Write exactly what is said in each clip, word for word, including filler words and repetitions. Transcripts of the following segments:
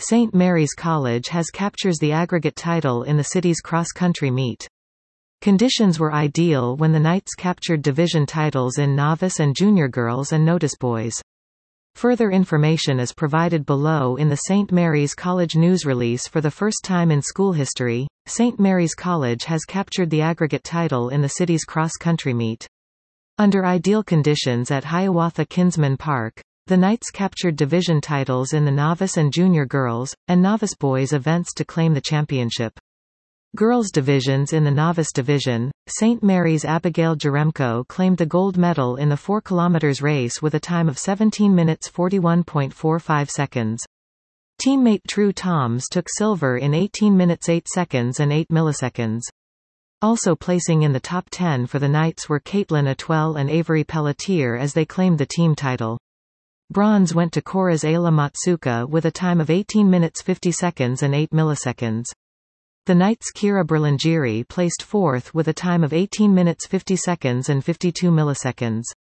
Saint Mary's College has captures the aggregate title in the city's cross-country meet. Conditions were ideal when the Knights captured division titles in novice and junior girls and novice boys. Further information is provided below in the Saint Mary's College news release. For the first time in school history, Saint Mary's College has captured the aggregate title in the city's cross-country meet. Under ideal conditions at Hiawatha Kinsman Park, the Knights captured division titles in the novice and junior girls, and novice boys events to claim the championship. Girls divisions. In the novice division, Saint Mary's Abigail Jaremko claimed the gold medal in the four kilometers race with a time of seventeen minutes forty-one point four five seconds. Teammate True Toms took silver in eighteen minutes eight seconds and eight milliseconds. Also placing in the top ten for the Knights were Caitlin Atwell and Avery Pelletier as they claimed the team title. Bronze went to Kora's Ayla Matsuka with a time of eighteen minutes fifty seconds and eight milliseconds. The Knights' Kira Berlingeri placed fourth with a time of eighteen minutes fifty seconds and fifty-two milliseconds.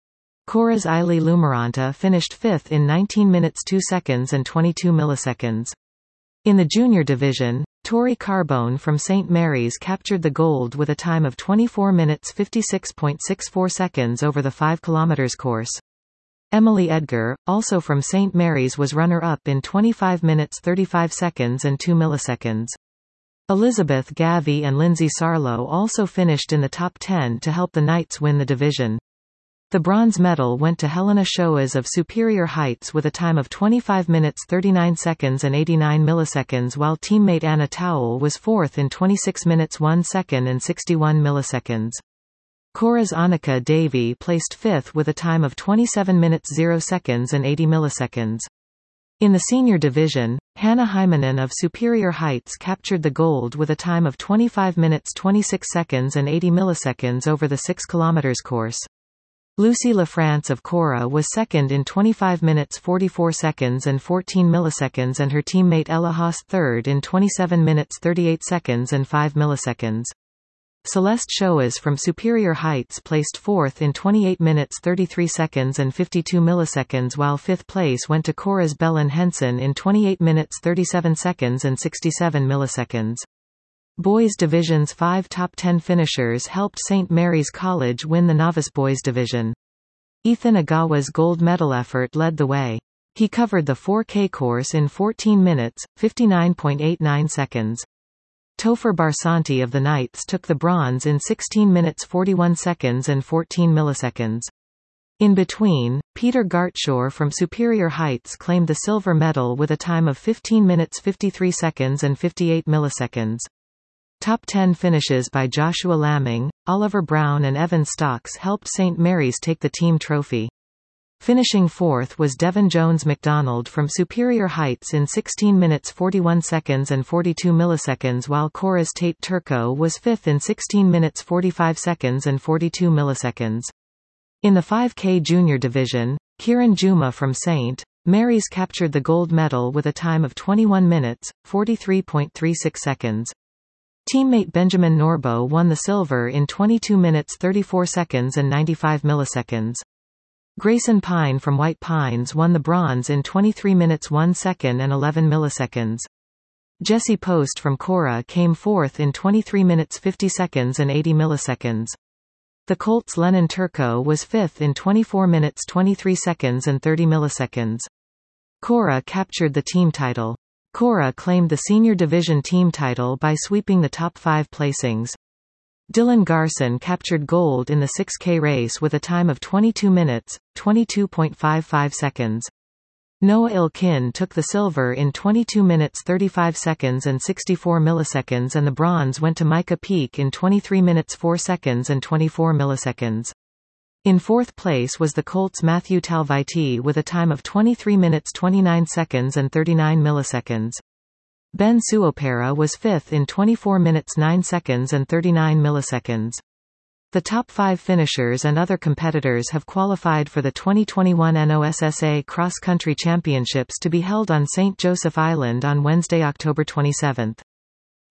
Kora's Aili Lumaranta finished fifth in nineteen minutes two seconds and twenty-two milliseconds. In the junior division, Tori Carbone from Saint Mary's captured the gold with a time of twenty-four minutes fifty-six point six four seconds over the five kilometers course. Emily Edgar, also from Saint Mary's, was runner-up in twenty-five minutes thirty-five seconds and two milliseconds. Elizabeth Gavi and Lindsay Sarlo also finished in the top ten to help the Knights win the division. The bronze medal went to Helena Shoas of Superior Heights with a time of twenty-five minutes thirty-nine seconds and eighty-nine milliseconds, while teammate Anna Towell was fourth in twenty-six minutes one second and sixty-one milliseconds. Kora's Annika Davy placed fifth with a time of twenty-seven minutes zero seconds and eighty milliseconds. In the senior division, Hannah Hymanen of Superior Heights captured the gold with a time of twenty-five minutes twenty-six seconds and eighty milliseconds over the six kilometers course. Lucy LaFrance of Kora was second in twenty-five minutes forty-four seconds and fourteen milliseconds, and her teammate Ella Haas third in twenty-seven minutes thirty-eight seconds and five milliseconds. Celeste Shoas from Superior Heights placed fourth in twenty-eight minutes thirty-three seconds and fifty-two milliseconds, while fifth place went to Kora's Belen Henson in twenty-eight minutes thirty-seven seconds and sixty-seven milliseconds. Boys Division's five top ten finishers helped Saint Mary's College win the novice boys division. Ethan Agawa's gold medal effort led the way. He covered the four K course in fourteen minutes, fifty-nine point eight nine seconds. Topher Barsanti of the Knights took the bronze in sixteen minutes forty-one seconds and fourteen milliseconds. In between, Peter Gartshore from Superior Heights claimed the silver medal with a time of fifteen minutes fifty-three seconds and fifty-eight milliseconds. Top ten finishes by Joshua Lamming, Oliver Brown and Evan Stocks helped Saint Mary's take the team trophy. Finishing fourth was Devin Jones McDonald from Superior Heights in sixteen minutes forty-one seconds and forty-two milliseconds, while Kora's Tate Turco was fifth in sixteen minutes forty-five seconds and forty-two milliseconds. In the five K junior division, Kiran Juma from Saint Mary's captured the gold medal with a time of twenty-one minutes, forty-three point three six seconds. Teammate Benjamin Norbo won the silver in twenty-two minutes thirty-four seconds and ninety-five milliseconds. Grayson Pine from White Pines won the bronze in twenty-three minutes one second and eleven milliseconds. Jesse Post from Kora came fourth in twenty-three minutes fifty seconds and eighty milliseconds. The Colts' Lennon Turco was fifth in twenty-four minutes twenty-three seconds and thirty milliseconds. Kora captured the team title. Kora claimed the senior division team title by sweeping the top five placings. Dylan Garson captured gold in the six K race with a time of twenty-two minutes, twenty-two point five five seconds. Noah Ilkin took the silver in twenty-two minutes thirty-five seconds and sixty-four milliseconds, and the bronze went to Micah Peak in twenty-three minutes four seconds and twenty-four milliseconds. In fourth place was the Colts' Matthew Talviti with a time of twenty-three minutes twenty-nine seconds and thirty-nine milliseconds. Ben Suopera was fifth in twenty-four minutes nine seconds and thirty-nine milliseconds. The top five finishers and other competitors have qualified for the twenty twenty-one N O S S A Cross Country Championships to be held on Saint Joseph Island on Wednesday, October twenty-seventh.